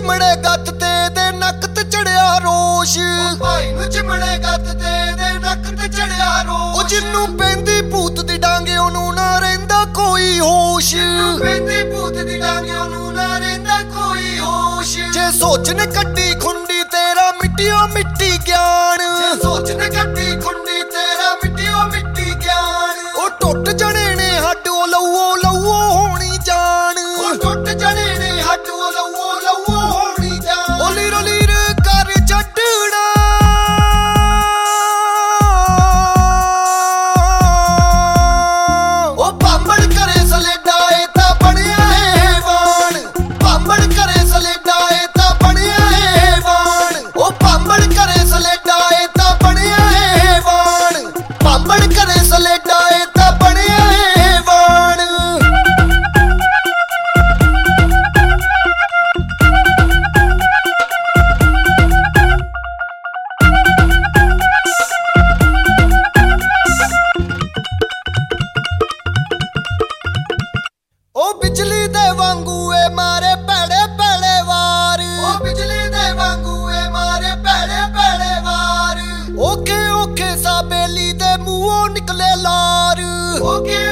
चिमड़े गत ते दे नक ते चढ़िया रोश। भाई नू चिमड़े गत ते दे नक ते चढ़िया रोश। ओ जिन्नू पैंदी भूत दी डांगे ओनू ना रहिंदा कोई होश। पैंदी भूत दी डांगे ओनू ना रहिंदा कोई होश। जे सोच ने कड्डी खुंडी तेरा मिट्टियों मिट्टी ज्ञान। जे सोच ने कड्डी खुंडी तेरा मिट्टियों मिट्टी ज्ञान। ओ टुट जने ने हड्ड ओ लवो होनी जान। ओ टुट जने ने हड्ड ओ लवो होनी जान। ओ लीर कर छड्डना ओ भांबड़ करे सलेडा ए तां बणिया हैवान। भांबड़ करे सलेडा ए तां बणिया हैवान। ओ भांबड़ करे सलेडा ए तां बणिया हैवान। भांबड़ करे सलेडा ए तां बणिया हैवान। ओ बिजली दे वांगू ए मारे भैड़े भैड़े वार। ओ बिजली दे वांगू ए मारे भैड़े भैड़े वार। ओखे ओखे सा बेली दे मुंहों निकले लार। ओके